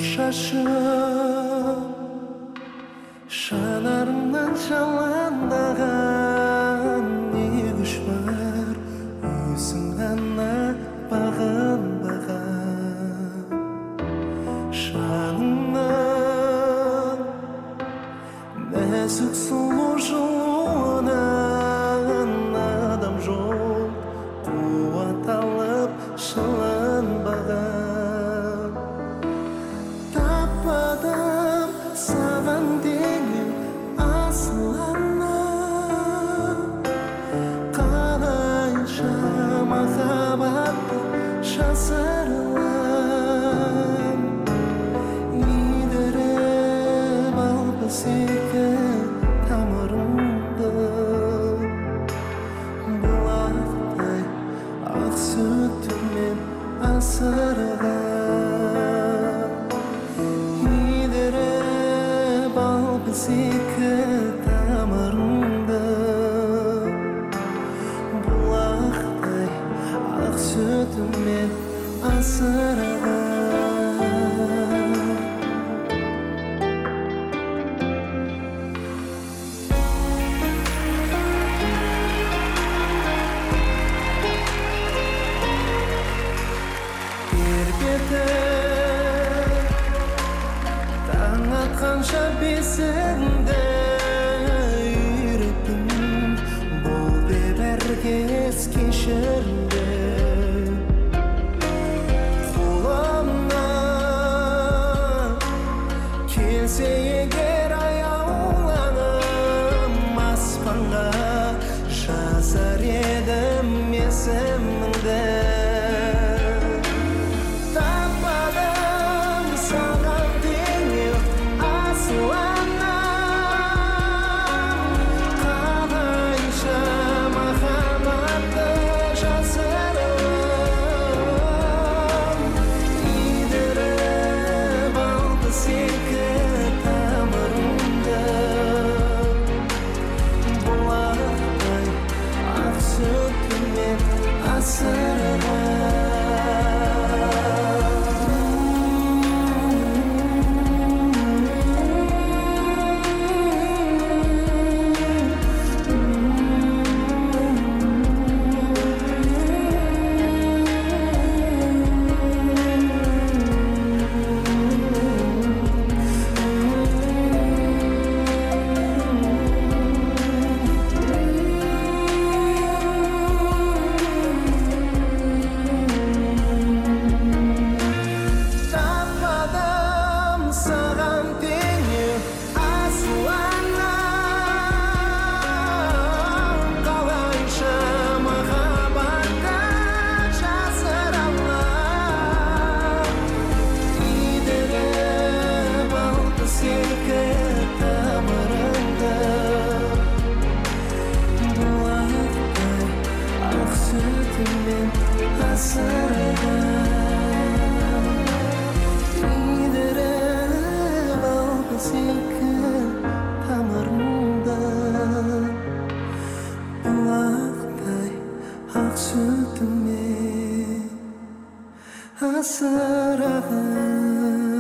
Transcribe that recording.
шашып жанарымнан жалаңдаған не күш бар өзің ғана бағынбаған жанымнан нәзік сұлу жылуынан адам жоқ қуат алып шыланбаған таппадым саған деген асыл ана қалайша махаббатты жасырылам идіріп алпыс екі тамырымды бұлақтай ақ сүтімен асырған идіріп алпыс екі тамырымды бұлақтай ақ сүтімен асырған таң атқанша бесігіңді үйреттім бұл деп әркез кешірімді қолымнан келсе егер аяуланып аспанға жазар едім есіміңді Asaragan